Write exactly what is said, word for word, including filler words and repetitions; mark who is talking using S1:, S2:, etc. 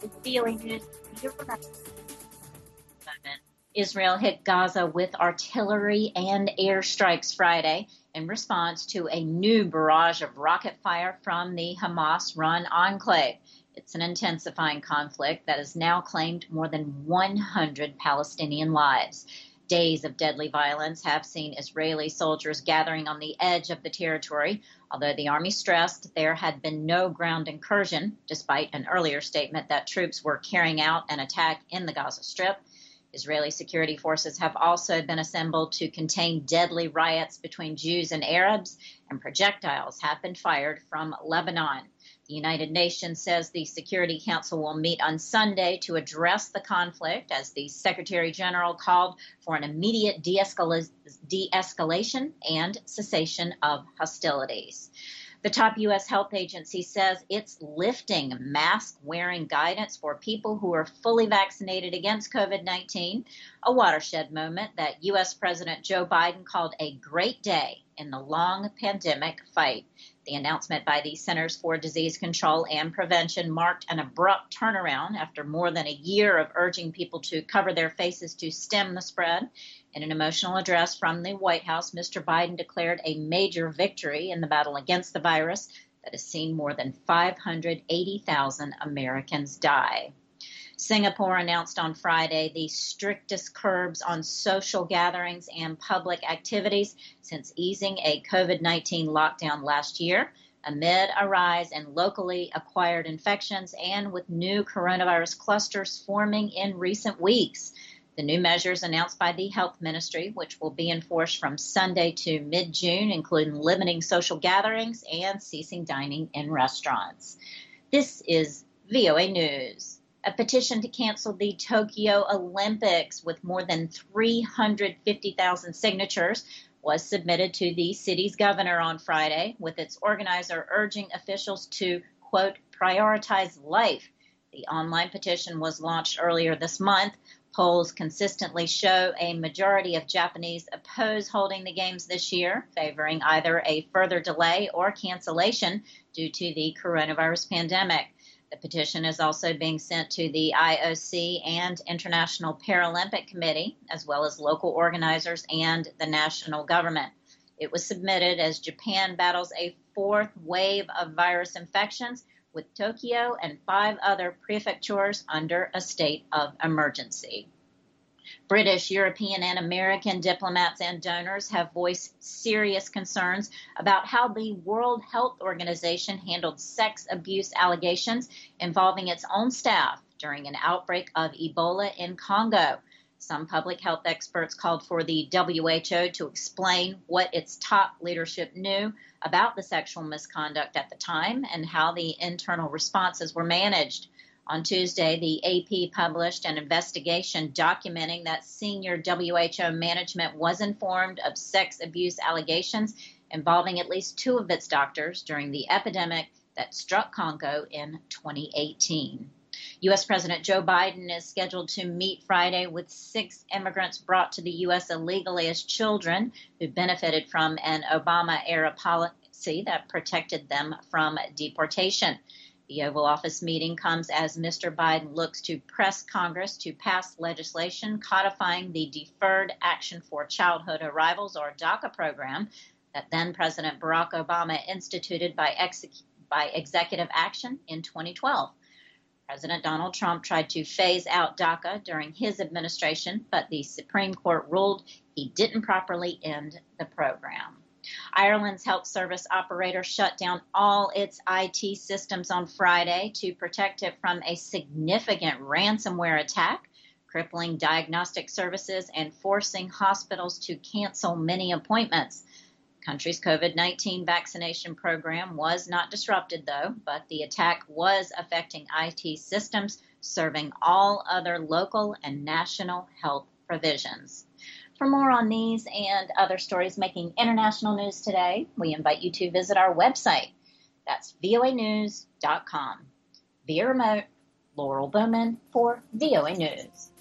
S1: to V O A News. Israel hit Gaza with artillery and airstrikes Friday in response to a new barrage of rocket fire from the Hamas-run enclave. It's an intensifying conflict that has now claimed more than one hundred Palestinian lives. Days of deadly violence have seen Israeli soldiers gathering on the edge of the territory, although the army stressed there had been no ground incursion, despite an earlier statement that troops were carrying out an attack in the Gaza Strip. Israeli security forces have also been assembled to contain deadly riots between Jews and Arabs, and projectiles have been fired from Lebanon. The United Nations says the Security Council will meet on Sunday to address the conflict as the Secretary General called for an immediate de-escal- de-escalation and cessation of hostilities. The top U S health agency says it's lifting mask-wearing guidance for people who are fully vaccinated against COVID nineteen, a watershed moment that U S President Joe Biden called a great day in the long pandemic fight. The announcement by the Centers for Disease Control and Prevention marked an abrupt turnaround after more than a year of urging people to cover their faces to stem the spread. In an emotional address from the White House, Mister Biden declared a major victory in the battle against the virus that has seen more than five hundred eighty thousand Americans die. Singapore announced on Friday the strictest curbs on social gatherings and public activities since easing a COVID nineteen lockdown last year, amid a rise in locally acquired infections and with new coronavirus clusters forming in recent weeks. The new measures announced by the Health Ministry, which will be enforced from Sunday to mid-June, including limiting social gatherings and ceasing dining in restaurants. This is V O A News. A petition to cancel the Tokyo Olympics with more than three hundred fifty thousand signatures was submitted to the city's governor on Friday, with its organizer urging officials to, quote, prioritize life. The online petition was launched earlier this month. Polls consistently show a majority of Japanese oppose holding the games this year, favoring either a further delay or cancellation due to the coronavirus pandemic. The petition is also being sent to the I O C and International Paralympic Committee, as well as local organizers and the national government. It was submitted as Japan battles a fourth wave of virus infections, with Tokyo and five other prefectures under a state of emergency. British, European, and American diplomats and donors have voiced serious concerns about how the World Health Organization handled sex abuse allegations involving its own staff during an outbreak of Ebola in Congo. Some public health experts called for the W H O to explain what its top leadership knew about the sexual misconduct at the time and how the internal responses were managed. On Tuesday, the A P published an investigation documenting that senior W H O management was informed of sex abuse allegations involving at least two of its doctors during the epidemic that struck Congo in twenty eighteen. U S President Joe Biden is scheduled to meet Friday with six immigrants brought to the U S illegally as children who benefited from an Obama-era policy that protected them from deportation. The Oval Office meeting comes as Mister Biden looks to press Congress to pass legislation codifying the Deferred Action for Childhood Arrivals, or DACA program, that then President Barack Obama instituted by, exec- by executive action in twenty twelve. President Donald Trump tried to phase out DACA during his administration, but the Supreme Court ruled he didn't properly end the program. Ireland's health service operator shut down all its I T systems on Friday to protect it from a significant ransomware attack, crippling diagnostic services and forcing hospitals to cancel many appointments. The country's COVID nineteen vaccination program was not disrupted, though, but the attack was affecting I T systems serving all other local and national health provisions. For more on these and other stories making international news today, we invite you to visit our website. That's V O A news dot com. Via remote, Laurel Bowman for V O A News.